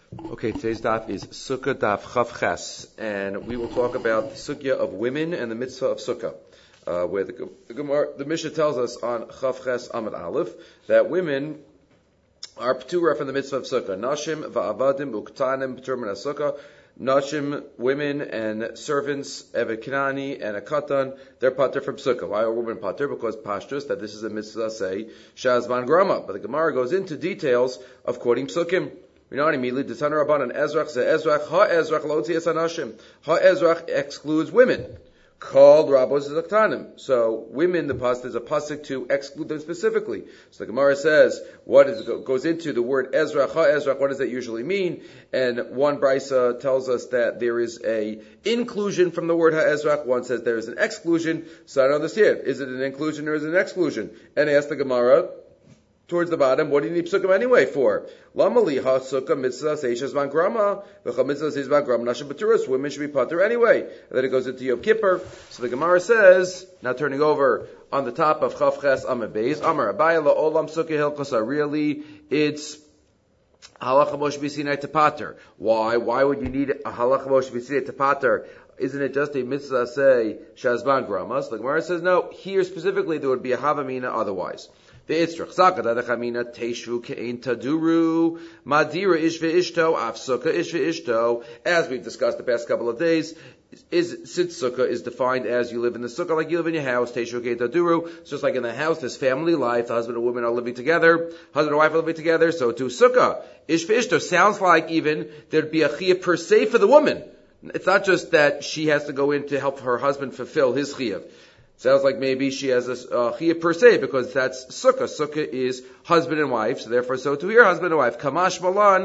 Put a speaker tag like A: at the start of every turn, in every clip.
A: Okay, today's daf is Sukkah daf Chav Ches, and we will talk about the Sukkah of women and the mitzvah of Sukkah, where the Mishnah tells us on Chav Ches Amud Aleph that women are p'tura from the mitzvah of Sukkah. Nashim va'avadim uktanim p'tur min Sukkah. Nashim, women and servants, Eved Kinani and a Katan, they're pater from Sukkah. Why are women pater? Because pashtus, that this is a mitzvah, say, Shazman Grama. But the Gemara goes into details of quoting Sukkim. We know immediately, the Tanur Rabbanan, Ezrach, Ezrach, Ha-Ezrach, Lotzias Anashim. Ha-Ezrach excludes women. Called Rabbos Zaktanim. So women, there's a pasuk to exclude them specifically. So the Gemara says, goes into the word Ezrach, Ha-Ezrach, what does that usually mean? And one brisa tells us that there is a inclusion from the word Ha-Ezrach, one says there is an exclusion, so I don't understand. Is it an inclusion or is it an exclusion? And I ask the Gemara, towards the bottom, what do you need psukim anyway for? Lamali ha sukkah mitzvah seishas van grama, v'cha mitzvah seishas van grama nashim b'turas. Women should be pater anyway. And then it goes into Yom Kippur. So the Gemara says, now turning over on the top of Chav Ches Amud Beis, Amar Abaye la'olam sukkah hilchos. Really, it's halacha Moshe b'sinai to pater. Why? Why would you need a halacha Moshe b'sinai to pater? Isn't it just a mitzvah say shazban grama? So the Gemara says no. Here specifically, there would be a havamina otherwise. The Itzrach Zakad Adachamina Teshu Kein Taduru Madira Ishve Ishto Af Sukkah Ishve Ishto. As we've discussed the past couple of days, since Sukkah is defined as you live in the Sukkah like you live in your house, Teshu Kein Taduru. It's just like in the house, there's family life. The husband and woman are living together. Husband and wife are living together. So to Sukkah Ishve Ishto sounds like even there'd be a chiyuv per se for the woman. It's not just that she has to go in to help her husband fulfill his chiyuv. Sounds like maybe she has a chiyuv per se, because that's sukkah. Sukkah is husband and wife, so therefore, so to here, husband and wife. Kamash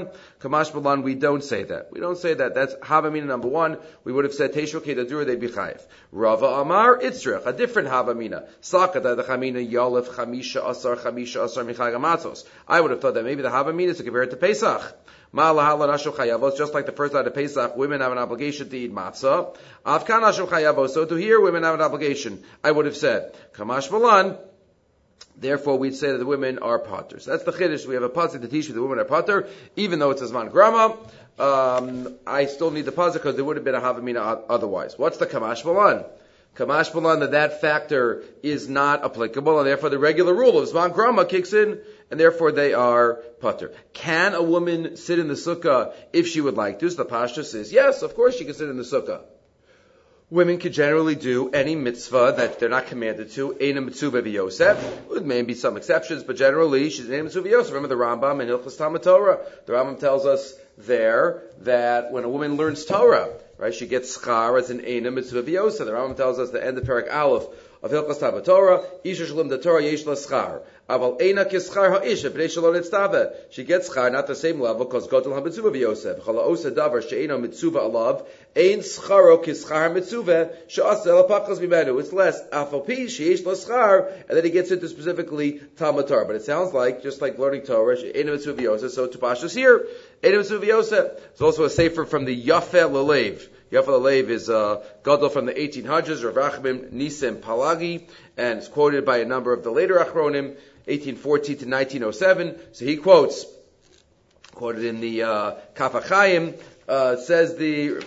A: malan, we don't say that. We don't say that. That's havamina number one. We would have said teishu kedadur, they'd be chayiv. Rava Amar Itzrich, a different havamina. Sakata the chamina yalef chamisha asar michag amatzos. I would have thought that maybe the havamina is to compare it to Pesach. Just like the first night of Pesach, women have an obligation to eat matzah. So to here, women have an obligation. I would have said, Kamash Malan. Therefore, we'd say that the women are pater. So that's the chiddush. We have a pasuk to teach you the women are pater, even though it's a zman grama. I still need the pasuk because there would have been a havamina otherwise. What's the Kamash Malan? Kamash Malan, that factor is not applicable, and therefore the regular rule of zman grama kicks in, and therefore they are pater. Can a woman sit in the sukkah if she would like to? So the Pasha says, yes, of course she can sit in the sukkah. Women can generally do any mitzvah that they're not commanded to. Eina mitzvah v'yosef. There may be some exceptions, but generally she's eina mitzvah v'yosef. Remember the Rambam in Hilchos Talmud Torah. The Rambam tells us there that when a woman learns Torah, right, she gets schar as an eina mitzvah v'yosef. The Rambam tells us the end of Perek Aleph of Hilchos Talmud Torah, Isha shalim the Torah yesh la schar. Aval eina kischar ha'isha b'nei shalom nitztaveh. She gets schar, not the same level, because godel ha-mitzvah v'yosef. Chala osa davar she'eino mitzvah alav, ein scharo kischar mitzvah she'asa elapachas b'menu. It's less. Afal pi she'esh la schar, and then he gets into specifically Talmud Torah. But it sounds like, just like learning Torah, she'eino mitzvah v'yosef, so to Pashas here, eino mitzvah v'yosef. There's also a sefer from the Yafeh Lalev. Yafeh Lalev is gadol from the 1800s, Rav Rachmim Nisem Palagi, and it's quoted by a number of the later Achronim, 1814 to 1907. So he quoted in the Kaf HaChaim, says the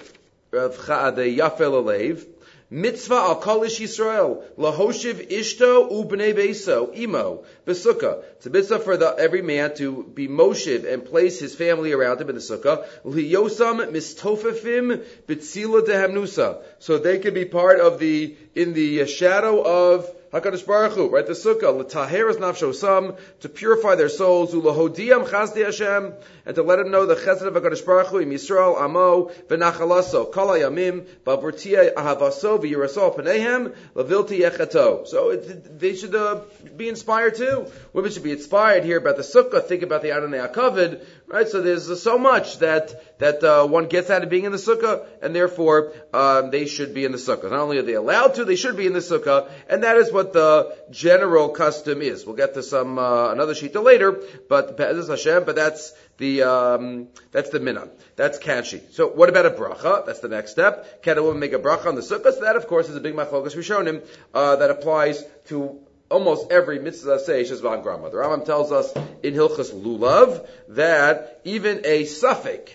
A: Yafeh Lalev, Mitzvah al kol ish Yisrael lahoshiv ishto ubnei beiso imo besukkah. It's a mitzvah for every man to be moshiv and place his family around him in the sukkah. Liyosam mistofefim b'tzila dehamnusa, so they can be part of in the shadow of HaKadosh Baruch Hu, right? The sukkah, l'taheres nafshosam, to purify their souls, u'lahodiyam chasdei Hashem, and to let them know the chesed of HaKadosh Baruch Hu, im Yisrael amo, v'nachalaso, kol hayamim, ba'vortia ahavaso, v'yiraso panehem, lavilti yechato. So they should be inspired too. Women should be inspired here about the sukkah, think about the Adonai HaKavod, right? So there's so much that one gets out of being in the sukkah, and therefore they should be in the sukkah. Not only are they allowed to, they should be in the sukkah, and that is what the general custom is. We'll get to some another shita later, but Hashem. But that's the minhag. That's kanshi. So what about a bracha? That's the next step. Can a woman make a bracha on the sukkah? So that, of course, is a big machlokas rishonim that applies to almost every mitzvah say shezvan grama. The Rambam tells us in Hilchos Lulav that even a suffix,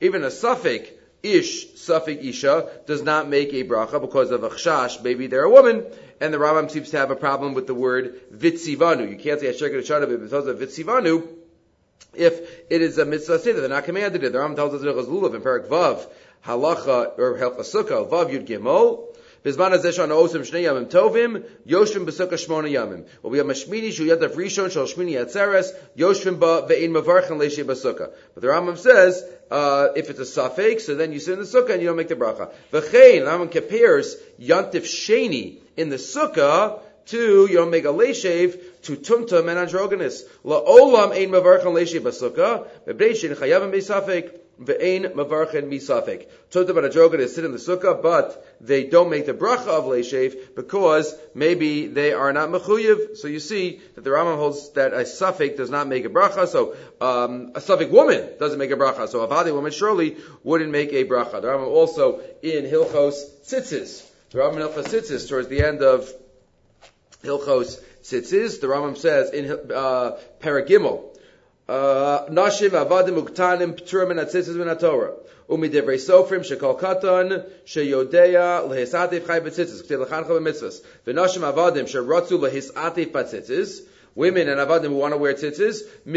A: even a suffix ish, suffix isha, does not make a bracha because of a chshash, maybe they're a woman, and the Rambam seems to have a problem with the word vitzivanu. You can't say asher kedusha because of vitzivanu if it is a mitzvah seder. They're not commanded it. The Rambam tells us in Lulav in Parak Vav, halacha, or Helcha Sukkah, Vav Yud Gimel, Bizman hazeh shana osim shnei yamim tovim, yoshvim b'sukkah shmona yamim. Well, we have mashmini shu yadav rishon shal shmini atzeres, yoshvim ba ve'in mavarchen leishe b'sukkah. But the Rambam says, if it's a suffix, so then you sit in the sukkah and you don't make the bracha. V'chein, the Rambam compares yantif sheni in the sukkah to, you don't make a leishev, to tumtum and androgynous. La'olam ein mavarchen leishe b'sukkah, v'bnei shen chayavim b'safek, ve'ein mavarchen misafek. Tumtum and androgynous sit in the sukkah, but they don't make the bracha of leishev because maybe they are not mechuyev. So you see that the Rambam holds that a suffix does not make a bracha. So a suffix woman doesn't make a bracha. So a vadi woman surely wouldn't make a bracha. The Rambam also in Hilchos Tzitzis. The Rambam in Hilchos Tzitzis towards the end of Hilchos Tzitzis, the Rambam says in Paragimel, Nashim avadim uktanim p'turim min hatzitzis min haTorah. Umidivrei sofrim shekol katan sheyodea lehisatif chay b'tzitzis k'tei lechancha b'mitzvahs. V'nashim avadim sheratzu lehisatif b'tzitzis. Women and avadim who want to wear tzitzis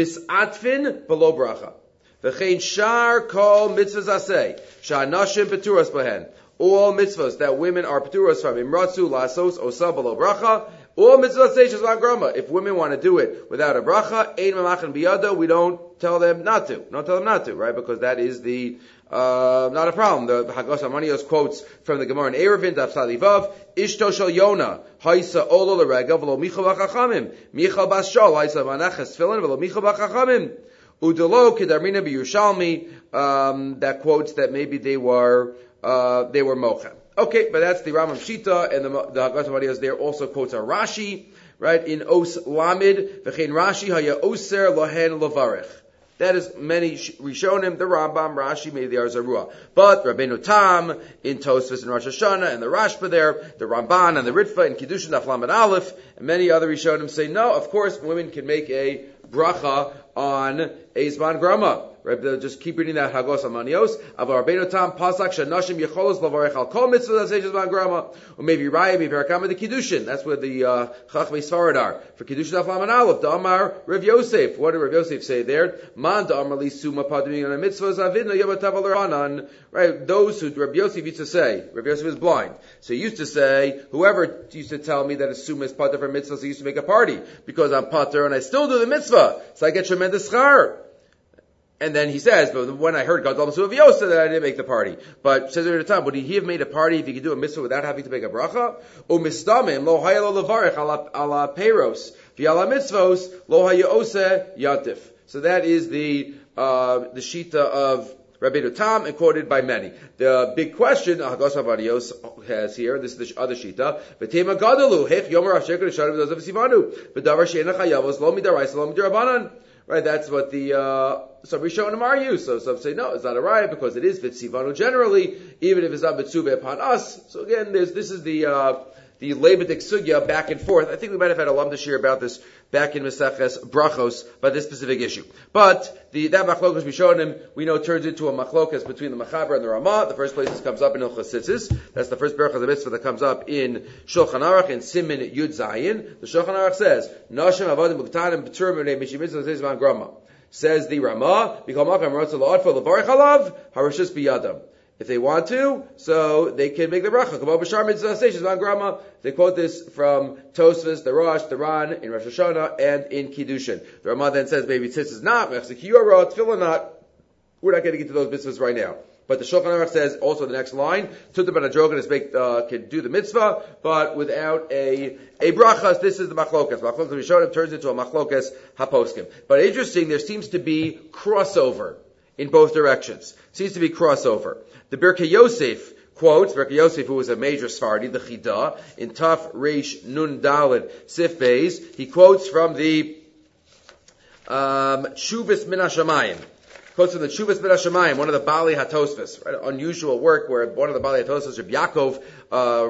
A: misatfin below bracha. V'chein shar kol mitzvahs aseh sha'anashim p'turas b'hen. All mitzvahs that women are p'turas from imratzu lasos osa below bracha. All mitzvah stages on grama. If women want to do it without a bracha, ein mamachin biyado, we don't tell them not to. Don't tell them not to, right? Because that is the not a problem. The Hagos Amanios quotes from the Gemara in Erevin, Daf Salivav, Ishto shel Yona, Haisa olo l'rega, v'lo micha b'chachamim, micha bas shol, Haisa manachas tefillin, v'lo micha b'chachamim, udelo kedarmina b'Yerushalmi, that quotes that maybe they were mocha. Okay, but that's the Rambam Shita, and the Haggadah Marias there also quotes a Rashi, right, in Os Lamid, V'chein Rashi haya oser lohen levarech. That is many Rishonim, the Rambam, Rashi, maybe the Arzarua. But Rabbeinu Tam, in Tosfos and Rosh Hashanah, and the Rashba there, the Ramban and the Ritva, and Kiddushin Daf Lamed Aleph, and many other Rishonim say, no, of course, women can make a bracha on a Zman Grama. Right, just keep reading that Hagos Amanios. Avar Rabbeinu Tam Pasak Shanashim Yecholos Lavarech Al Kol Mitzvah Zaseches Zman Grama. Or maybe Raya, maybe Parakama the Kiddushin. That's where the Chachmei Sfarad are. For Kiddushin Daf Lamed Aleph, Damar Rav Yosef. What did Rav Yosef say there? Man Damar Li Suma Paduming on a Mitzvah Zavidna Yabatav Alahanan. Right, those who Rav Yosef used to say, Rav Yosef is blind. So he used to say, whoever used to tell me that a Suma is Pater for Mitzvah, so he used to make a party. Because I'm Pater and I still do the Mitzvah. So I get tremendous schar. And then he says, but when I heard Gadol Masuv Yosa, that I didn't make the party. But says at the time, would he have made a party if he could do a mitzvah without having to make a bracha? O mistamim lo hayalo levarech ala peiros v'ala mitzvos lo hayose yatif. So that is the shita of Rabbeinu Tam, and quoted by many. The big question Hagos Avadios has here, this is the other shita. V'tema gadalu hech yomer asher kedushan v'dozav sivanu v'davar she'ena chayavos lo midarais lo midirabanan. Right, that's what some Rishonim argue. So some say, no, it's not a riot because it is Vitzivanu generally, even if it's not Mitzuve upon us. So again, this is the Lebedik Sugya back and forth. I think we might have had a Lamda Shir about this back in Meseches Brachos, by this specific issue. But that Machlokas Rishonim, we know, turns into a Machlokas between the Machaber and the Ramah. The first place this comes up in Hilchos Tzitzis. That's the first Berach of the Mitzvah that comes up in Shulchan Aruch in Simin Yud Zayin. The Shulchan Aruch says, Nashim Avadim Buktanim B'Turim B'nei Mishim Mitzvah Zizman Grama. Says the Ramah, if they want to, so they can make the bracha. They quote this from Tosfos, the Rosh, the Ran, in Rosh Hashanah, and in Kiddushin. The Ramah then says, maybe tzitz is not, tefillah not. We're not getting into those mitzvahs right now. But the Shulchan Aruch says, also the next line, Tutam and Adrogan can do the mitzvah, but without a brachas. This is the machlokas. Machlokas Rishonim turns into a machlokas haposkim. But interesting, there seems to be crossover in both directions. Seems to be crossover. The Birkei Yosef quotes, Birkei Yosef, who was a major Sfardi, the Chida, in Taf Reish Nun Daled Sif Beis, he quotes from the Shuvas Min HaShamayim. Quotes from the Shuvas Min one of the Bali HaTosfos, right? Unusual work where one of the Bali HaTosfos, Reb Yaakov,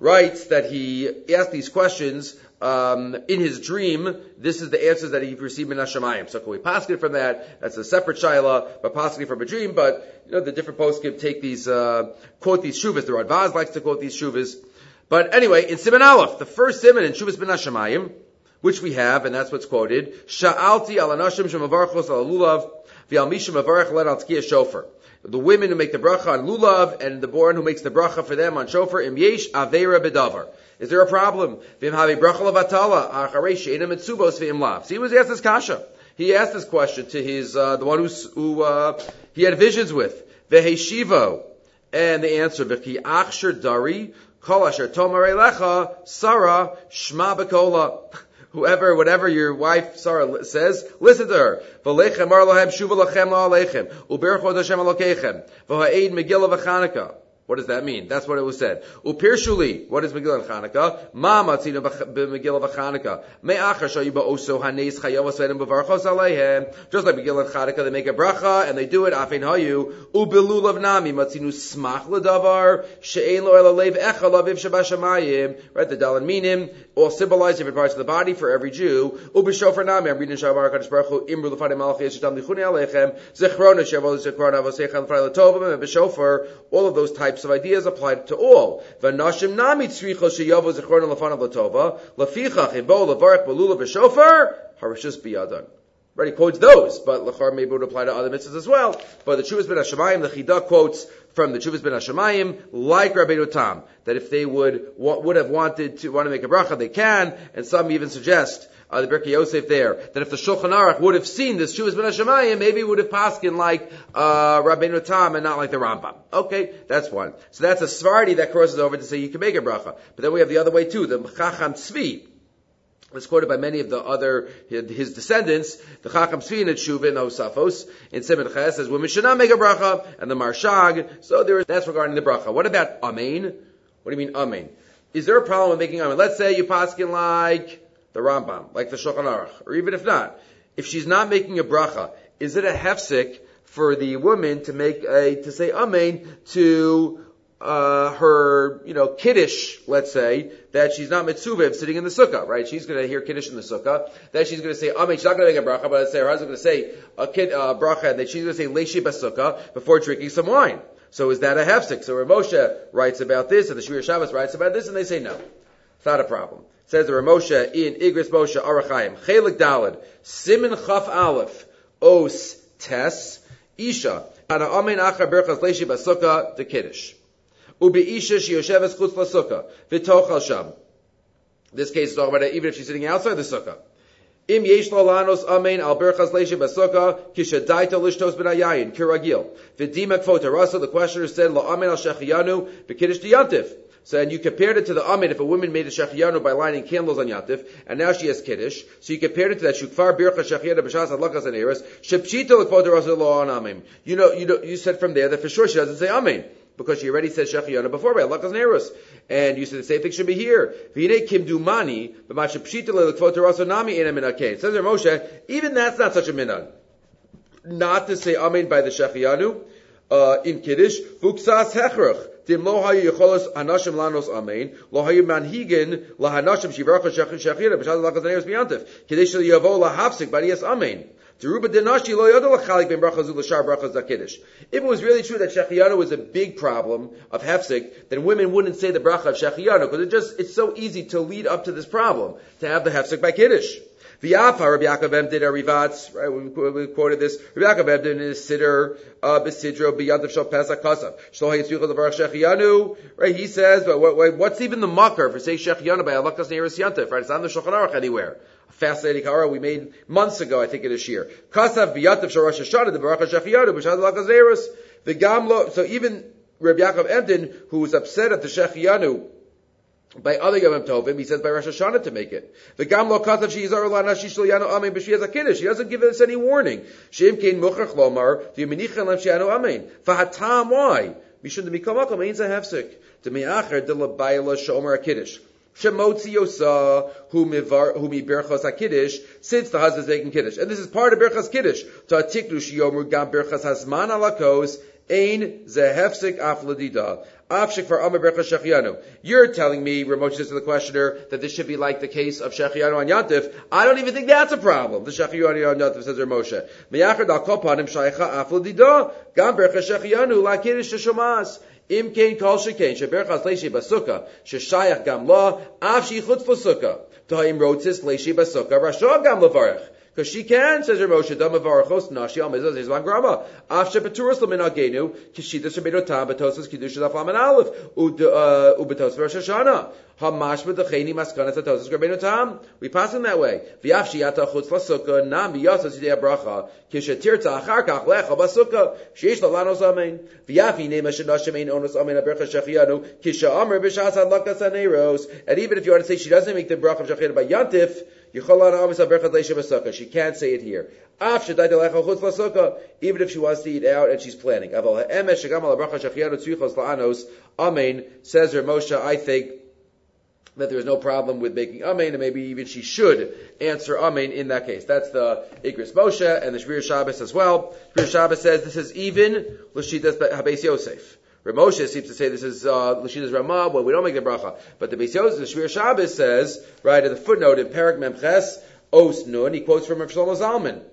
A: writes that he asked these questions in his dream. This is the answers that he received in Hashemayim. So can we paskin from that? That's a separate shaila, but paskin from a dream. But the different poskim take these, quote these shuvas. The Radvaz likes to quote these shuvas. But anyway, in Siman Aleph, the first siman in Shuvas ben Hashemayim, which we have, and that's what's quoted. Sha'alti al anashim shemavarchos al lulav v'al mishim mavarch len al tzkiya shofar. The women who make the bracha on lulav and the born who makes the bracha for them on shofar. Im yesh aveira bedavar. Is there a problem? V'im havi bracha levatala acharei she'ena mitzubos v'im lav. So he was asked this kasha. He asked this question to his the one who he had visions with. V'heshivo, and the answer v'ki achshir dari kol asher tomarei lecha Sarah shma b'kola. Whoever, whatever your wife Sarah says, listen to her. V'lechem mar lohem shuva lachem la'alechem u'berachot Hashem alokechem v'ha'ed Megillah v'Chanukah. What does that mean? That's what it was said. Upirshuli. What is Megillah and Chanukah? Ma matzina b'Megillah v'Chanukah. Me'achar shayu ba'oso haneis chayavos v'edem b'varchos aleihem. Just like Megillah and Chanukah, they make a bracha and they do it. Afein hayu u'belulav nami matzinu smach l'davar she'ein lo elalev echa laviv shabashamayim. Right, the dalan minim all symbolize different parts of the body for every Jew. U'b'shofar nami. I'm reading Shabbat Hakadosh Baruch Hu imru l'fanim malachim yeshitam lichuni alechem zechrona shavol zekrona avosechem l'frei l'tovim and b'shofar. All of those types of ideas applied to all. V'nashim nami tzricha sheyavo zechrona l'fanav l'tova lefichach ibo levarach belula b'shofar harishus biyadan. Right, he quotes those, but lachar maybe would apply to other mitzvahs as well. But the Chuvas ben Hashemayim, the Chida quotes from the Chuvas ben Hashemayim, like Rabbeinu Tam, that if they would have wanted to make a bracha, they can, and some even suggest the Birkei Yosef there, that if the Shulchan Aruch would have seen this Chuvas ben Hashemayim, maybe it would have paskin like Rabbeinu Tam and not like the Rambam. Okay, that's one. So that's a Svardi that crosses over to say you can make a bracha. But then we have the other way too, the Chacham Tzvi. It's quoted by many of the other, his descendants, the Chacham Tzvi in Tshuva in Osafos, in Siman Ches, says women should not make a bracha, and the Marshag, so that's regarding the bracha. What about Amen? What do you mean Amen? Is there a problem with making Amen? Let's say you paskin like the Rambam, like the Shulchan Aruch, or even if not, if she's not making a bracha, is it a hefsek for the woman to say Amen to her, kiddush, let's say, that she's not mitzuvev sitting in the sukkah, right? She's going to hear kiddush in the sukkah. Then she's going to say, Amen. She's not going to make a bracha, but let's say her husband's going to say bracha, and then she's going to say leishi b'sukkah before drinking some wine. So is that a hefsek? So Rav Moshe writes about this, and the Shmir Shabbos writes about this, and they say no. It's not a problem. It says the Rav Moshe in Igris Moshe Arachayim, Chelik Daled, Siman Chaf Aleph, Os Tes, Isha, Ana Amen Achar Berchas leishi b'sukkah, the kiddush. Ubeisha sheyosheves chutz lasukah v'tochal sham. This case is talking about it even if she's sitting outside the sukkah. Im yesh lo lanos amen al berchas leishi b'sukkah kishadaita lishtos b'nayayin kiragil v'dima kvota rasa. The questioner said lo amen al shechiyanu v'kiddush diyantiv. So, and you compared it to the amen if a woman made a shechiyanu by lighting candles on yantiv, and now she has kiddush. So you compared it to that shukfar bircha shechiyanu b'shas adlakas and eres shepshita l'kvota rasa lo on amen. You said from there that for sure she doesn't say amen, because she already said Shechiyana before by Alakas Nerus. And you said the same thing should be here. V'hinei kimdumani b'mashe pshita le'lekvot raso nami ena min hakein. Says there Moshe, even that's not such a minhag. Not to say Amen by the Shechiyanu in Kiddush. V'uksas hechrach. Tim lo hayu yecholos hanashim lanos Amen. Lo hayu manhigin lahanashim shivarcha Shechiyana b'shas Alakas Nerus b'yantif. Kiddush yavo lahafsik b'niyas Amen. If it was really true that Shechiyanu was a big problem of hefsek, then women wouldn't say the bracha of Shechiyanu, because it's so easy to lead up to this problem, to have the hefsek by Kiddush. V'yafa, Rabbi Yaakov Emden Arivatz, right, we quoted this, Rabbi Yaakov Emden in his Siddur, Besidro, B'yantav Shal Pesach Kasav, Shlo HaYitzricha L'Varach Shechiyanu, right, he says, but what's even the makar for saying Shechiyanu by Alakas Neiros Yantav, right, it's not in the Shulchan Aruch anywhere. Fascinating Hara we made months ago, I think, in this year. Kasav B'yantav Shal Rosh Hashanah, the Barach Shechiyanu, B'shad Alakas Neiros, the Gamlo, so even Rabbi Yaakov Emden, who was upset at the Shechiyanu, by other Yom Tovim, he says by Rosh Hashanah to make it. The Gamlo Kasav Sheizar Lana Shishlo Yanu Amen B'Shvi as a Kiddush. He doesn't give us any warning. Sheim Kein Muchach Lomar V'Yeminichan Lem She'anu Amen. V'Hatam why? Mishum D'Mikomakam Ein Zahefsik D'Me'acher D'Labayla Shomer HaKiddush. Shemotzi Yosa Hu Mi Berchas HaKiddush, since the husband's making Kiddush. And this is part of Berchas Kiddush. Ta'tiklu Shiyomu Gam Berchas Hazman Alakos Ein zehefsik af ladida. Afshik for Amar Bercha Shechianu. You're telling me, Ramosh says to the questioner, that this should be like the case of Shechianu on Yantif. I don't even think that's a problem. The Shechianu on Yantif, says Ramosha. Meyachad al kopanim shaycha af ladida. Gam Bercha Shechianu la kiddush sheshomas. Im kein kol shekain sheberchas leishi basukah sheshayach gam la av shichutz fasukkah. Ta'im rotzis leishi basukah rashav gam levarech. Because she can, says Ramosha, Dama Varachos, Nashi, Almizah, Zizman Grama. Afshe Peturas Lamin Agenu, Kishita Shebedo Tam, Betosas, Kiddusha Lafaman Aleph, Ubetos Rosh Hashanah. Hamash Bedacheni Maskana Tatosas Grabeno Tam. We pass in that way. Viafshi Yata Chutz Lasukah, Nam Biyasas Yidea Bracha, Kishatirta Acharkach Lecha Basukah, Sheish Lalanos Amen. Viafi Nema Shanashem Ein Onus Amen Abercha Shechianu, Kisha Amr Bishas Adlakas Aneros. And even if you want to say she doesn't make the Bracha of Shechianu by Yantif, she can't say it here. Even if she wants to eat out and she's planning. Amen, says her Moshe, I think that there's no problem with making Amen, and maybe even she should answer Amen in that case. That's the Igris Moshe and the Shvir Shabbos as well. Shvir Shabbos says this is even L'shitas Habes Yosef. Ramosha seems to say this is L'shitas Ramah, well, we don't make the bracha. But the Beis Yosef, the Shvir Shabbos says, right, in the footnote in Perek Memches, Os Nun, he quotes from Rav Shlomo Zalman.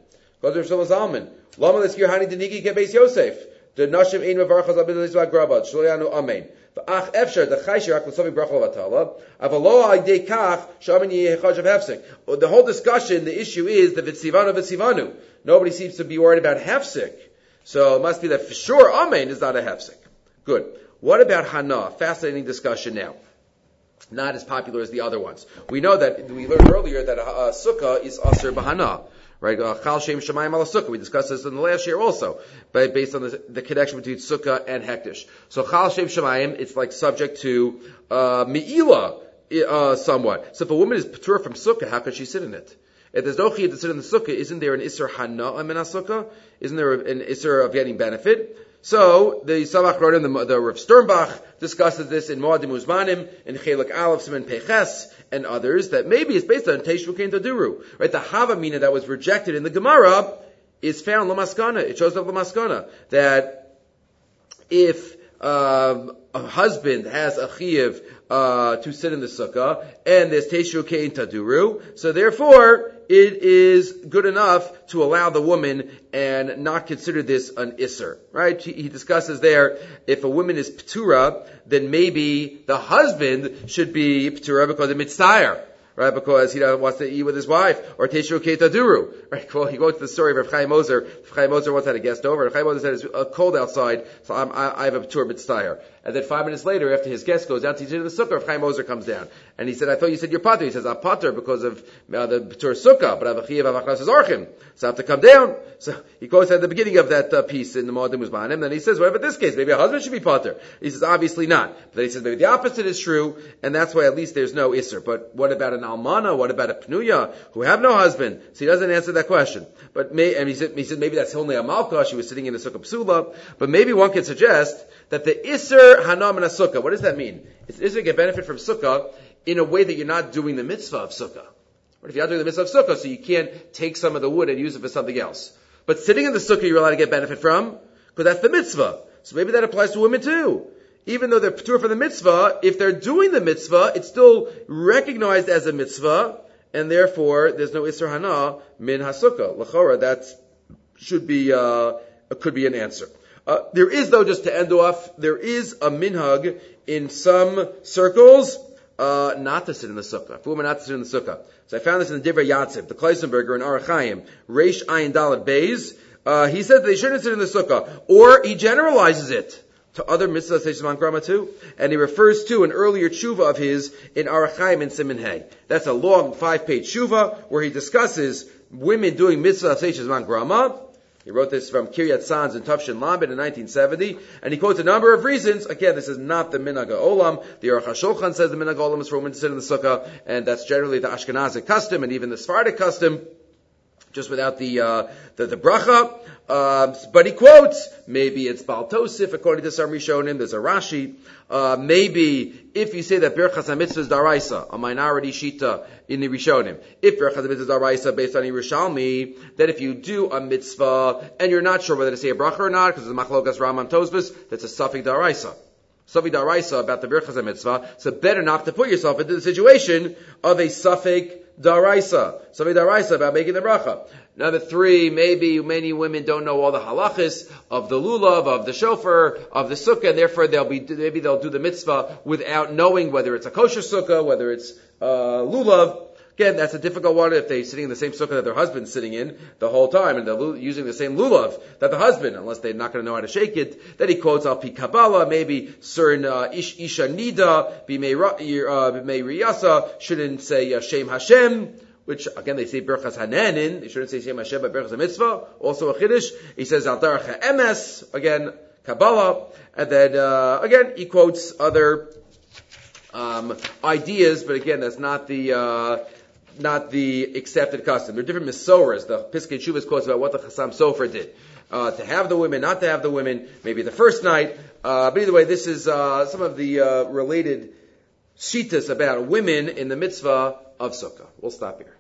A: Lama l'skir hani denigi ke Beis Yosef. The Nashim ein mevarachas abid l'izvah grabad. Shloyanu amen. V'ach efsher the chayshir ak l'sovi bracha l'vatala. Avalo aydei kach shaman yechajav hefsek. The whole discussion, the issue is the v'tzivanu. Nobody seems to be worried about hefsek. So it must be that for sure amen is not a hefsek. Good. What about Hana? Fascinating discussion now. Not as popular as the other ones. We know that, we learned earlier that Sukkah is Aser B'Hana. Right? Chal Shem Shemayim Ala Sukkah. We discussed this in the last year also. But based on the connection between Sukkah and Hektish. So Chal Shem Shemayim, it's like subject to Me'ila somewhat. So if a woman is Patur from Sukkah, how can she sit in it? If there's no chiyuv to sit in the Sukkah, isn't there an Isser Hana min HaSukkah? Isn't there an Isser of getting benefit? So the Samach wrote in the Rav Sternbach discusses this in Moadim Uzmanim, in Chelak Aleph, Siman Peches, and others, that maybe it's based on Teishu Kein Taduru. Right? The Havamina that was rejected in the Gemara is found Lamaskana. It shows up Lamaskana. That if a husband has a chiyuv to sit in the sukkah, and there's Teishu Kein Taduru, so therefore it is good enough to allow the woman and not consider this an isser, right? He discusses there, if a woman is p'tura, then maybe the husband should be p'tura because of mitzayir, right? Because he wants to eat with his wife, or Teishu Kein Taduru, right? Well, he goes to the story of Rav Chaim Moser. Rav Chaim Moser once had a guest over. Rav Chaim Moser said it's cold outside, so I have a p'tura mitzayir. And then 5 minutes later, after his guest goes down to the sukkah, Rav Chaim Moser comes down. And he said, I thought you said you're pater. He says, I'm pater because of the Patur sukkah, but I have a chiyuv of achnas zorchim. So I have to come down. So he goes at the beginning of that piece in the Moadim Uzmanim, and then he says, what about this case? Maybe a husband should be pater. He says, obviously not. But then he says, maybe the opposite is true, and that's why at least there's no isser. But what about an almana? What about a pnuya who have no husband? So he doesn't answer that question. But he said maybe that's only a malka. She was sitting in the sukkah psula. But maybe one could suggest that the isser hanam in a sukkah, what does that mean? It's isser get benefit from sukkah in a way that you're not doing the mitzvah of sukkah. But if you're not doing the mitzvah of sukkah, so you can't take some of the wood and use it for something else. But sitting in the sukkah you're allowed to get benefit from, because that's the mitzvah. So maybe that applies to women too. Even though they're patur for the mitzvah, if they're doing the mitzvah, it's still recognized as a mitzvah, and therefore there's no isser hana min hasukkah. L'chora, that should be, could be an answer. There is, though, just to end off, there is a minhag in some circles not to sit in the sukkah. For women not to sit in the sukkah. So I found this in the Divrei Yatzib, the Kleisenberger in Arachayim, Reish Ayin Dalet Beis. He said they shouldn't sit in the sukkah, or he generalizes it to other mitzvahs Seishman Grama too, and he refers to an earlier tshuva of his in Arachayim in Siman Hay. That's a long 5-page tshuva where he discusses women doing mitzvahs Seishman Grama. He wrote this from Kiryat Sanz and Tufshin Lamed in 1970, and he quotes a number of reasons. Again, this is not the Minhag Olam. The Aruch HaShulchan says the Minhag Olam is for women to sit in the sukkah, and that's generally the Ashkenazic custom, and even the Sephardic custom. just without the bracha. But he quotes, maybe it's Baal Tosif, according to some Rishonim, there's a Rashi. Maybe if you say that Birchas HaMitzvah is Daraisa, a minority Shita in the Rishonim, if Birchas HaMitzvah is Daraisa based on Yerushalmi, that if you do a mitzvah and you're not sure whether to say a bracha or not, because it's a Machlokas Ram and Tosfos, that's a Safek Daraisa. Safek Daraisa about the Birchas HaMitzvah, so better not to put yourself into the situation of a Safek Daraisa. Safek Daraisa about making the bracha. Number 3, maybe many women don't know all the halachas of the lulav, of the shofar, of the sukkah, and therefore maybe they'll do the mitzvah without knowing whether it's a kosher sukkah, whether it's lulav. Again, that's a difficult one if they're sitting in the same sukkah that their husband's sitting in the whole time, and they're using the same lulav that the husband, unless they're not going to know how to shake it. Then he quotes Al Pi Kabbalah, maybe certain Isha Nida, Bimei Riyasa, shouldn't say Shem Hashem, which again they say Berchas Hananin, they shouldn't say Shem Hashem but Berchas HaMitzvah, also a Chiddush. He says Al Derech HaEmes, again Kabbalah, and then again he quotes other ideas, but again that's not the accepted custom. There are different Mesoras. The Piskei Teshuvos quotes about what the Chassam Sofer did. To have the women, not to have the women, maybe the first night. But either way, this is some of the related shitas about women in the mitzvah of Sukkah. We'll stop here.